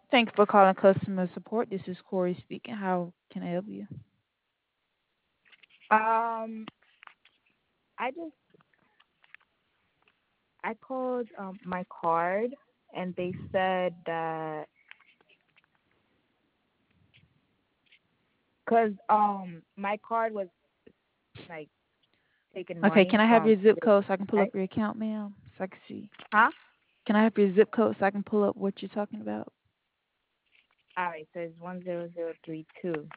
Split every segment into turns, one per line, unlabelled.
Thanks for calling customer support. This is Corey speaking. How can I help you?
Um, I just I called my card and they said that because my card was like taking
Okay,
money
can I have
from
your zip
this
code so I can pull
right?
up your account, ma'am? So I can see.
Huh?
Can I have your zip code so I can pull up what you're talking about?
All right, so it's 10032.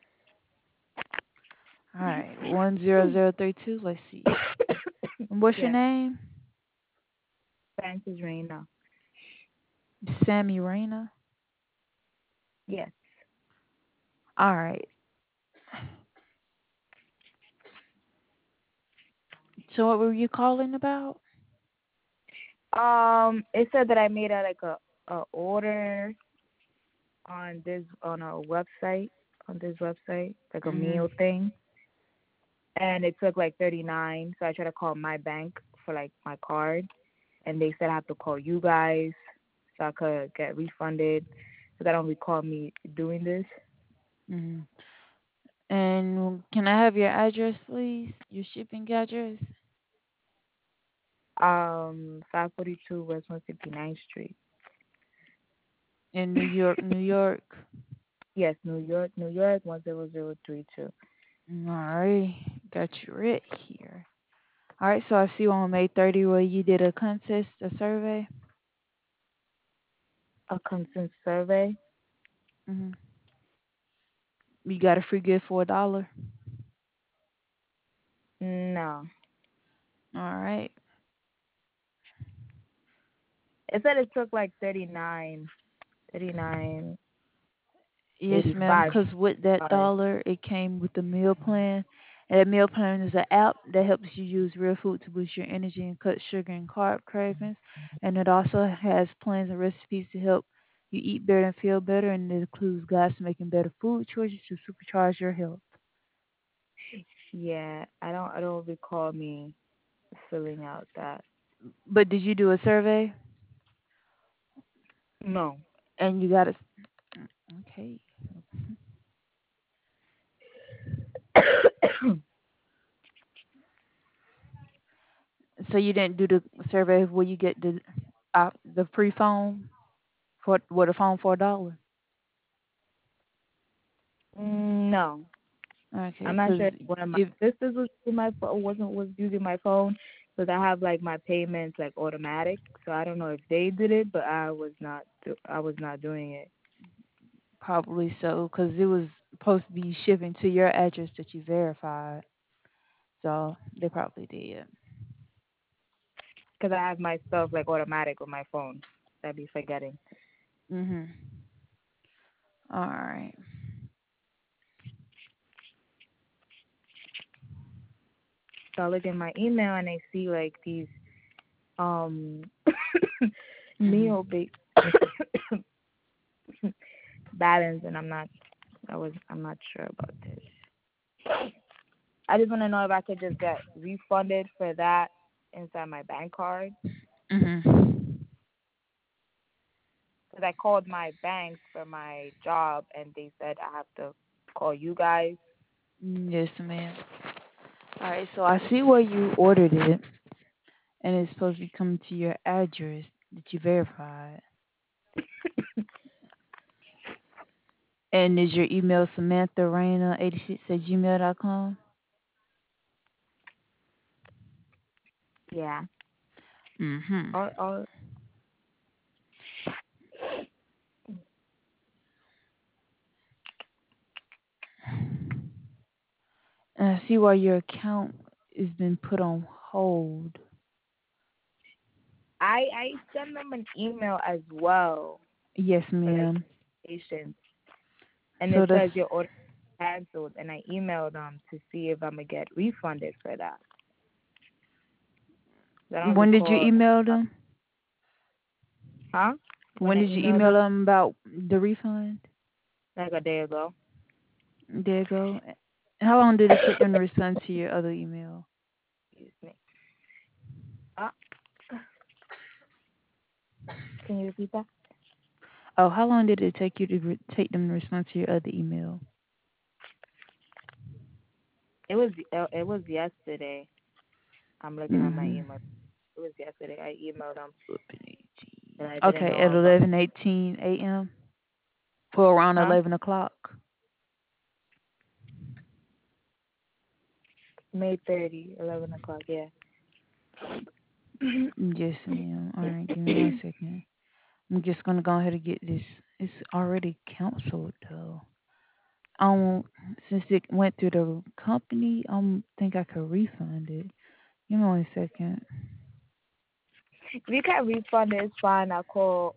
All right, 10032. Let's see. And what's your
Yeah,
name?
Francis Reina.
Sammy Rayna.
Yes.
All right. So what were you calling about?
It said that I made a order on a website like a
Mhm.
meal thing, and it took like 39. So I tried to call my bank for like my card, and they said I have to call you guys so I could get refunded. So they don't recall me doing this.
Mhm. And can I have your address, please? Your shipping address
542 West 159th Street.
in New York, New York.
Yes, New York 10032.
All right, got you right here. All right, so I see on May 30 where you did a contest, a survey.
A consent survey?
Hmm. You got a free gift for $1.
No.
All right.
It said it took like 39,
Yes, ma'am.
85.
Because with that
Sorry.
dollar, it came with the meal plan. And that meal plan is an app that helps you use real food to boost your energy and cut sugar and carb cravings. And it also has plans and recipes to help you eat better and feel better. And it includes guides to making better food choices to supercharge your health.
Yeah, I don't recall me filling out that.
But did you do a survey?
No.
And you got a okay. So you didn't do the survey where you get the free phone for with a phone for $1.
No. I'm
Okay,
not
because
sure if one of my
if
sisters was using my phone wasn't was using my phone because I have like my payments like automatic. So I don't know if they did it, but I was not doing it
probably so, because it was supposed to be shipping to your address that you verified, so they probably did.
because I have my stuff like automatic on my phone. I'd be forgetting.
Mhm. All right.
So I look at my email and I see like these um
Mhm.
meal based balance, and I'm not sure about this. I just want to know if I could just get refunded for that inside my bank card
Mhm.
because I called my bank for my job and they said I have to call you guys.
Yes, ma'am. All right. So I see where you ordered it, and it's supposed to be coming to your address that you verified. And is your email Samantha Raina 86 at gmail.com?
Yeah.
Mhm.
All
And I see why your account has been put on hold.
I send them an email as well
Yes,
for like
ma'am.
patients, and
So
it
that's
says your order is canceled, and I emailed them to see if I'm gonna get refunded for that. I don't
when did you
recall,
email them?
huh? When
When
I
did you
emailed
email
them
them about the refund?
like a day ago.
There you go. How long did it take them to respond to your other email?
Excuse me. Uh, can you repeat that?
Oh, how long did it take you to take them to respond to your other email?
It was yesterday. I'm looking at my
Mm-hmm.
email. It was yesterday. I emailed them, and I didn't
Okay, at
know about.
11:18 a.m. or around
Huh?
11 o'clock.
May 30, 11 o'clock. Yeah.
Yes, ma'am. All right, give me 1 second. I'm just gonna go ahead and get this. It's already canceled though. Um, since it went through the company, think I could refund it. Give me 1 second.
If you can't refund it, it's fine. I'll call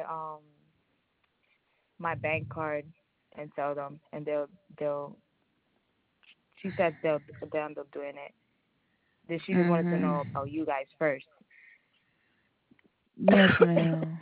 my bank card and tell them, and they'll. She said they'll end up doing it. She just wanted to
Mhm.
know about you guys first.
Yes, ma'am.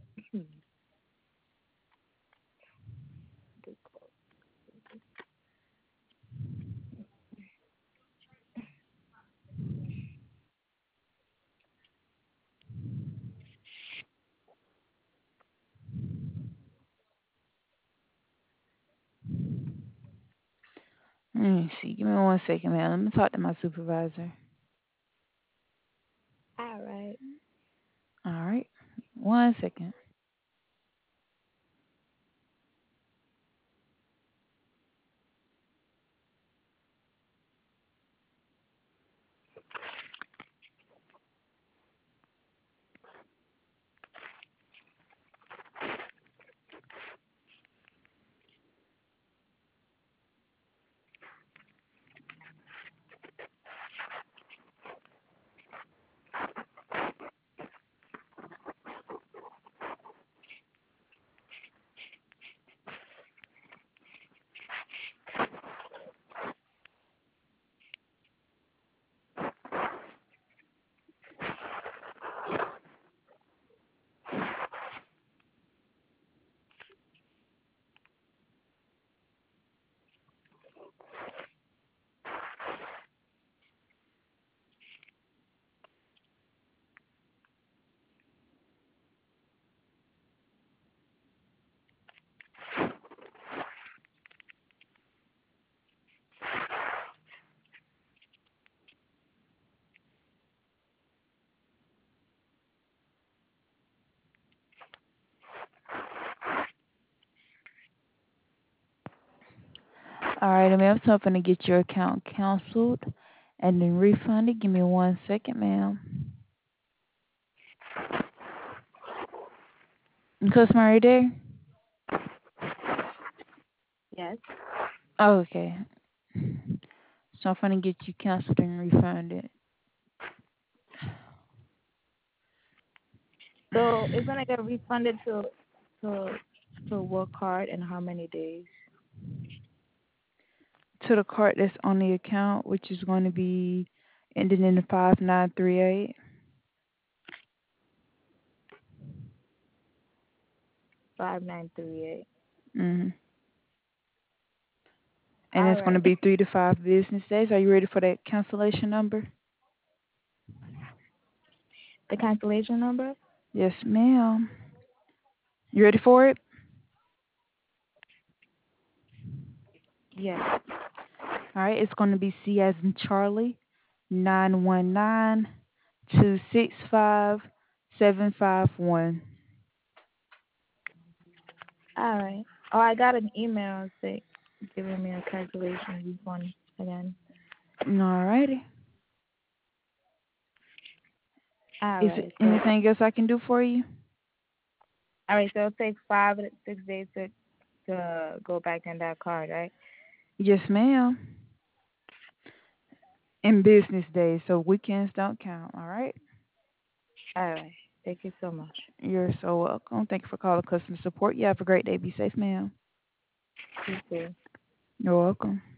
Let me see. Give me 1 second, ma'am. Let me talk to my supervisor.
All right.
All right. 1 second. All right, ma'am. So I'm gonna get your account canceled and then refunded. Give me 1 second, ma'am. Customer, are you there?
Yes.
Oh, okay. So I'm gonna get you canceled and refunded.
So it's gonna get refunded to to what card and how many days?
To the card that's on the account, which is going to be ending in 5938.
5938.
Mm-hmm. And
All
it's going to
right.
be 3 to 5 business days. Are you ready for that cancellation number?
The cancellation number?
Yes, ma'am. You ready for it?
Yes.
All right. It's going to be C as in Charlie, 919-265-751.
All right. Oh, I got an email say giving me a cancellation refund again.
All righty.
All
Is there
right. So
anything else I can do for you?
it'll take 5 to 6 days to go back in that card, right?
Yes, ma'am. In business days, so weekends don't count. All right.
All right. Thank you so much.
You're so welcome. Thank you for calling customer support. You have a great day. Be safe, ma'am.
You too.
You're welcome.